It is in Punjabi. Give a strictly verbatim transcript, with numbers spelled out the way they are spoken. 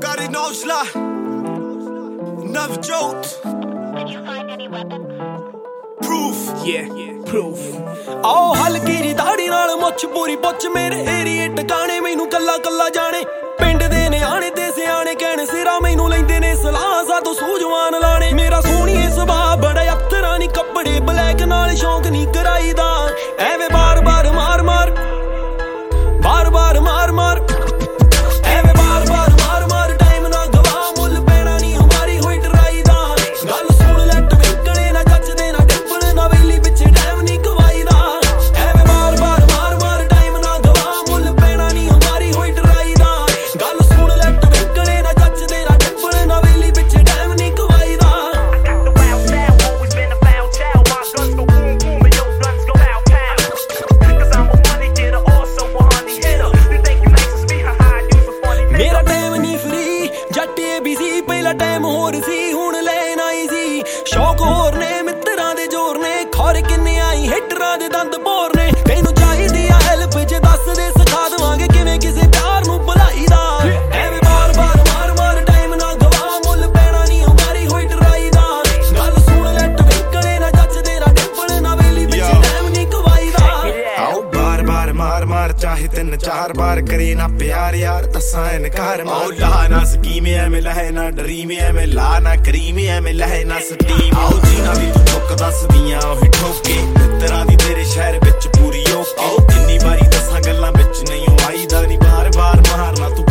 Gary Nosla, Navjot. Did you find any weapons? Proof, yeah, yeah, proof. ਆਓ ਹਲਕੀ ਜੀ ਦਾੜੀ ਨਾਲ ਮੁੱਛ ਪੂਰੀ ਪੁੱਛ ਮੇਰੇ ਏਰੀਏ ਟਿਕਾਣੇ ਮੈਨੂੰ ਕੱਲਾ ਕੱਲਾ ਜਾਣੇ ਪਿੰਡ ਦੇ ਨਿਆਣੇ ਤੇ ਸਿਆਣੇ ਕਹਿਣ ਸਿਰਾ ਮੈਨੂੰ ਲੈਂਦੇ ਨੇ ਸਲਾਹ ਸਾਤੋਂ ਸੂਝਵਾਨ ਲਾਣੇ ਮੇਰਾ ਸੋਹਣੀਏ ਸੁਭਾਅ ਬੜਾ ਅਫਤਰਾਂ ਨੀ ਕੱਪੜੇ ਬਲੈਕ ਨਾਲ ਸ਼ੌਂਕ ਨਹੀਂ ਕਰਾਈਦਾ ਐਵੇਂ ਬਾਰ ਬਾਰ ਮਾਰ ਮਾਰ ਬਾਰ ਬਾਰ ਮਾਰ ਮਾਰ ਐਵੇਂ ਬਾਰ ਬਾਰ ਮਾਰ ਮਾਰ ਟਾਈਮ ਨਾ ਗਵਾ ਮੁੱਲ ਪੈਣਾ ਨਹੀਂ ਹਮਾਰੀ ਹੋਈ ਡਰਾਈ ਦਾ ਗੱਲ ਸੁਣ ਲੈ ਟਵਿੰਕਲੇ ਨਾ ਜੱਜਦੇ ਨਾ ਡਿੰਪਲ ਨਾ ਵੇਲੀ ਪਿੱਛੇ ਟਾਈਮ ਨਹੀਂ ਗਵਾਈਦਾ ਐਵੇਂ ਬਾਰ ਬਾਰ ਮਾਰ ਮਾਰ ਟਾਈਮ ਨਾ ਗਵਾ ਮੁੱਲ ਪੈਣਾ ਨਹੀਂ ਹਮਾਰੀ ਹੋਈ ਡਰਾਈ ਦਾ ਗੱਲ ਸੁਣ ਲੈ ਟਵਿੰਕਲੇ ਨਾ ਜੱਜਦੇ ਨਾ ਡਿੰਪਲ ਨਾ ਵੇਲੀ ਪਿੱਛੇ ਟਾਈਮ ਨਹੀਂ ਗਵਾਈਦਾ ਮੇਰਾ ਟਾਈਮ ਨਹੀਂ ਫਰੀ ਜੱਟ ਏ ਬੀ ਸੀ ਪਹਿਲਾ ਟਾਈਮ ਹੋਰ ਸੀ ਹੁਣ ਲੈਣ ਆਈ ਸੀ ਸ਼ੌਕ ਹੋਰ ਨੇ ਮਿੱਤਰਾਂ ਦੇ ਜ਼ੋਰ ਨੇ ਖੌਰ ਕਿੰਨੇ ਆਈ ਹਿੱਟਰਾਂ ਦੇ ਦੰਦ ਬੋਰ ਨੇ ਤੈਨੂੰ ਚਾਹੀਦੀ ਆ ਹੈਲਪ ਜੇ ਦੱਸ ਦੇ ਸਿਖਾ ਦੇਵਾਂਗੇ ਕਿਵੇਂ ਕਿਸੇ ਪਿਆਰ ਨੂੰ ਭੁਲਾਈ ਦਾ ਐਵੇਂ ਬਾਰ ਬਾਰ ਮਾਰ ਮਾਰ ਟਾਈਮ ਨਾ ਗਵਾ ਮੁੱਲ ਪੈਣਾ ਨਹੀਂ ਹਮਾਰੀ ਹੋਈ ਡਰਾਈ ਦਾ ਗੱਲ ਸੁਣ ਲੈ ਟਵਿੰਕਲੇ ਨਾ ਜੱਜਦੇ ਨਾ ਡਿੰਪਲ ਨਾ ਵੇਲੀ ਪਿੱਛੇ ਟਾਈਮ ਨਹੀਂ ਗਵਾਈ ਦਾ ਆਓ ਬਾਰ ਬਾਰ ਮਾਰ ਮਾਰ ਚਾਹੇ ਤਿੰਨ ਚਾਰ ਬਾਰ ਕਰੇ ਨਾ ਪਿਆਰ ਯਾਰ ਦੱਸਾਂ ਇਨਕਾਰ ਮਾਰ ਲਾ ਨਾ ਸਕੀਮ ਐਵੇਂ ਲਹੇ ਨਾ ਡਰੀਮ ਐਵੇਂ ਲਾ ਨਾ ਕਰੀਮ ਐਵੇਂ ਲਹੇ ਨਾ ਸਟੀਮ ਆਓ ਜੀਨਾ ਵੀ ਤੂੰ ਠੋਕ ਦੱਸਦੀਆਂ ਉਹੀ ਠੋਕੇ ਮਿੱਤਰਾਂ ਦੀ ਤੇਰੇ ਸ਼ਹਿਰ ਵਿੱਚ ਪੂਰੀ ਓਕੇ ਆਓ ਕਿੰਨੀ ਵਾਰੀ ਦੱਸਾਂ ਗੱਲਾਂ ਵਿੱਚ ਨਹੀਂ ਆਈਦਾ ਨਹੀਂ ਬਾਰ ਬਾਰ ਮਾਰਨਾ